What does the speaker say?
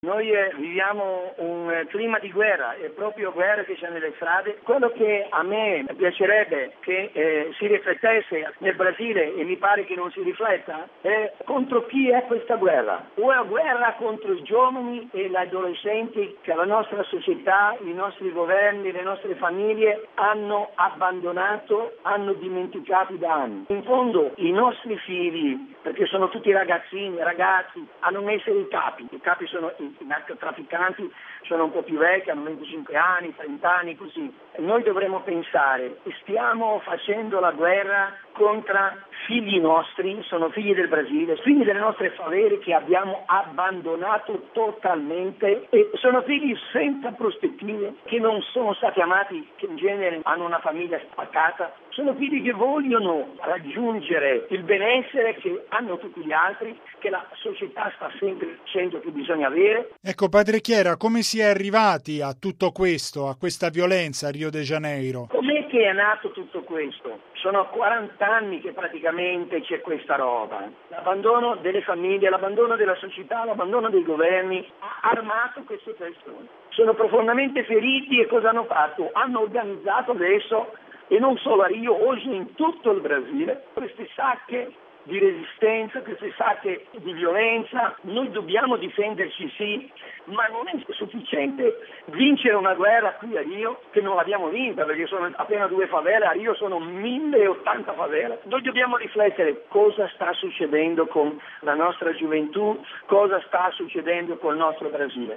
Noi viviamo un clima di guerra, è proprio guerra che c'è nelle strade. Quello che a me piacerebbe che si riflettesse nel Brasile, e mi pare che non si rifletta, è contro chi è questa guerra. O è guerra contro i giovani e gli adolescenti che la nostra società, i nostri governi, le nostre famiglie hanno abbandonato, hanno dimenticato da anni. In fondo i nostri figli, perché sono tutti ragazzini, ragazzi, a non essere i capi sono i narcotrafficanti, sono un po' più vecchi, hanno 25 anni, 30 anni, così. E noi dovremmo pensare, stiamo facendo la guerra contro figli nostri, sono figli del Brasile, figli delle nostre favele che abbiamo abbandonato totalmente, e sono figli senza prospettive, che non sono stati amati, che in genere hanno una famiglia spaccata, sono figli che vogliono raggiungere il benessere che hanno tutti gli altri, che la società sta sempre dicendo che bisogna avere. Ecco, padre Chiera, come si è arrivati a tutto questo, a questa violenza a Rio de Janeiro? Com'è che è nato tutto questo? Sono 40 anni che praticamente c'è questa roba. L'abbandono delle famiglie, l'abbandono della società, l'abbandono dei governi ha armato queste persone. Sono profondamente feriti, e cosa hanno fatto? Hanno organizzato adesso, e non solo a Rio, oggi in tutto il Brasile, queste sacche di resistenza, queste sacche di violenza. Noi dobbiamo difenderci, sì, ma non è sufficiente vincere una guerra qui a Rio, che non l'abbiamo vinta, perché sono appena 2 favele, a Rio sono 1080 favele. Noi dobbiamo riflettere cosa sta succedendo con la nostra gioventù, cosa sta succedendo col nostro Brasile.